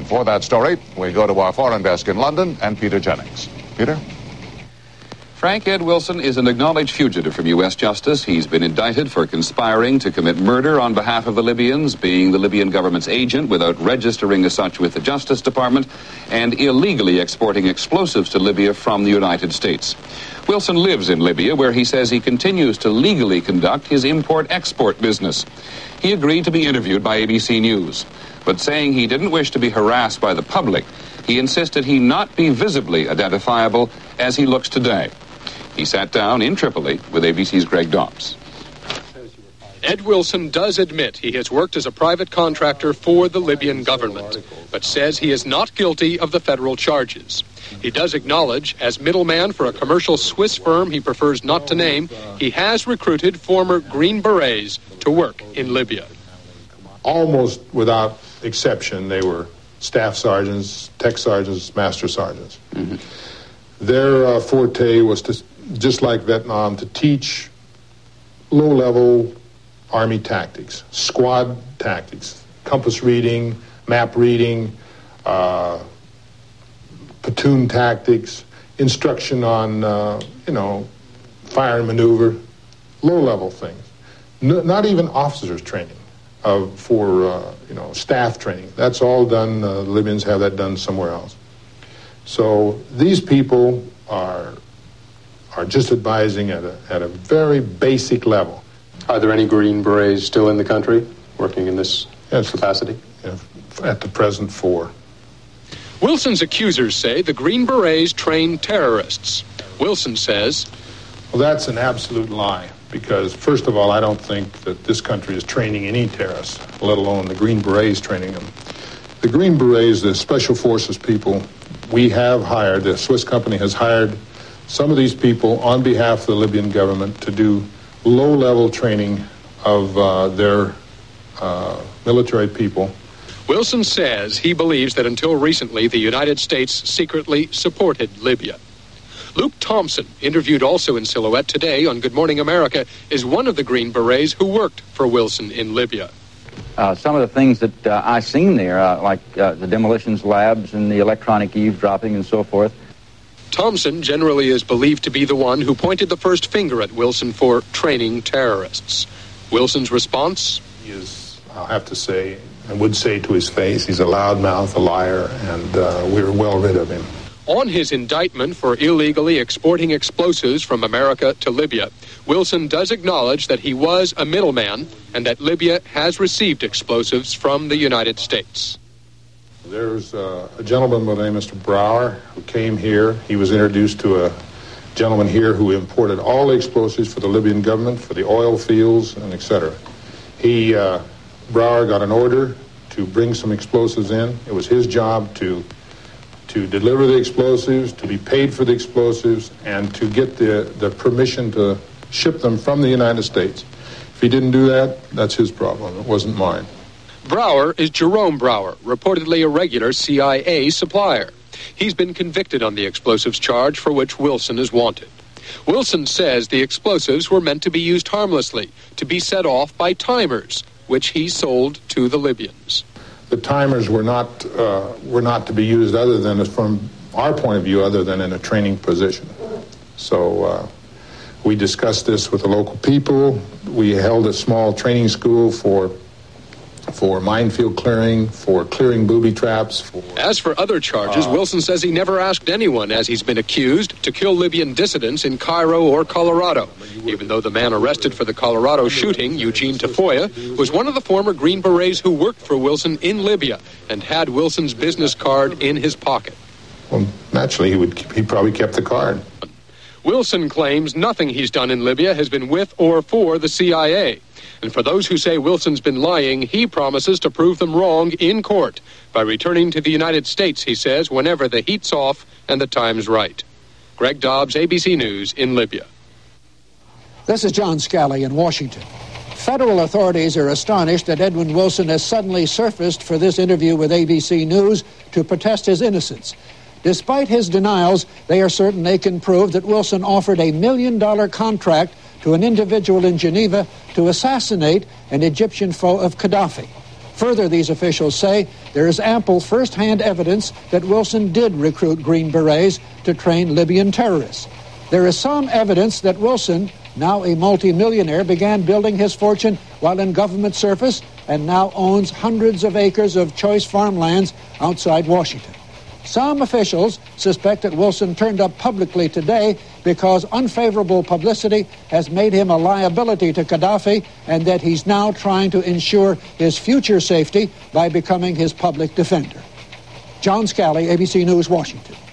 for that story, we go to our foreign desk in London and Peter Jennings. Peter? Frank Ed Wilson is an acknowledged fugitive from U.S. justice. He's been indicted for conspiring to commit murder on behalf of the Libyans, being the Libyan government's agent without registering as such with the Justice Department, and illegally exporting explosives to Libya from the United States. Wilson lives in Libya, where he says he continues to legally conduct his import-export business. He agreed to be interviewed by ABC News, but saying he didn't wish to be harassed by the public, he insisted he not be visibly identifiable as he looks today. He sat down in Tripoli with ABC's Greg Dobbs. Ed Wilson does admit he has worked as a private contractor for the Libyan government, but says he is not guilty of the federal charges. He does acknowledge, as middleman for a commercial Swiss firm he prefers not to name, he has recruited former Green Berets to work in Libya. Almost without exception, they were staff sergeants, tech sergeants, master sergeants. Mm-hmm. Their forte was to, just like Vietnam, to teach low-level Army tactics, squad tactics, compass reading, map reading, platoon tactics, instruction on, fire and maneuver, low-level things. Not even officers' training for staff training. That's all done. The Libyans have that done somewhere else. So these people are just advising at a very basic level. Are there any Green Berets still in the country working in this capacity? Yeah, at the present, 4. Wilson's accusers say the Green Berets train terrorists. Wilson says, well, that's an absolute lie, because first of all, I don't think that this country is training any terrorists, let alone the Green Berets training them. The Green Berets, the special forces people, we have hired, the Swiss company has hired some of these people on behalf of the Libyan government to do low-level training of their military people. Wilson says he believes that until recently, the United States secretly supported Libya. Luke Thompson, interviewed also in Silhouette today on Good Morning America, is one of the Green Berets who worked for Wilson in Libya. Some of the things that I've seen there, like the demolitions labs and the electronic eavesdropping and so forth. Thompson generally is believed to be the one who pointed the first finger at Wilson for training terrorists. Wilson's response? He is, I'll have to say, I would say to his face, he's a loudmouth, a liar, and we're well rid of him. On his indictment for illegally exporting explosives from America to Libya, Wilson does acknowledge that he was a middleman and that Libya has received explosives from the United States. There's a gentleman by the name of Mr. Brower who came here. He was introduced to a gentleman here who imported all the explosives for the Libyan government, for the oil fields, and etc. Brower got an order to bring some explosives in. It was his job to deliver the explosives, to be paid for the explosives, and to get the permission to ship them from the United States. If he didn't do that, that's his problem. It wasn't mine. Brower is Jerome Brower, reportedly a regular CIA supplier. He's been convicted on the explosives charge for which Wilson is wanted. Wilson says the explosives were meant to be used harmlessly, to be set off by timers, which he sold to the Libyans. The timers were not to be used other than, from our point of view, other than in a training position. So we discussed this with the local people. We held a small training school for minefield clearing, for clearing booby traps. As for other charges, Wilson says he never asked anyone, as he's been accused, to kill Libyan dissidents in Cairo or Colorado, even though the man arrested for the Colorado shooting, Eugene Tafoya, was one of the former Green Berets who worked for Wilson in Libya and had Wilson's business card in his pocket. Well, naturally, he probably kept the card. Wilson claims nothing he's done in Libya has been with or for the CIA. And for those who say Wilson's been lying, he promises to prove them wrong in court by returning to the United States, he says, whenever the heat's off and the time's right. Greg Dobbs, ABC News in Libya. This is John Scali in Washington. Federal authorities are astonished that Edwin Wilson has suddenly surfaced for this interview with ABC News to protest his innocence. Despite his denials, they are certain they can prove that Wilson offered a $1 million contract to an individual in Geneva to assassinate an Egyptian foe of Gaddafi. Further, these officials say there is ample first-hand evidence that Wilson did recruit Green Berets to train Libyan terrorists. There is some evidence that Wilson, now a multimillionaire, began building his fortune while in government service and now owns hundreds of acres of choice farmlands outside Washington. Some officials suspect that Wilson turned up publicly today because unfavorable publicity has made him a liability to Gaddafi and that he's now trying to ensure his future safety by becoming his public defender. John Scali, ABC News, Washington.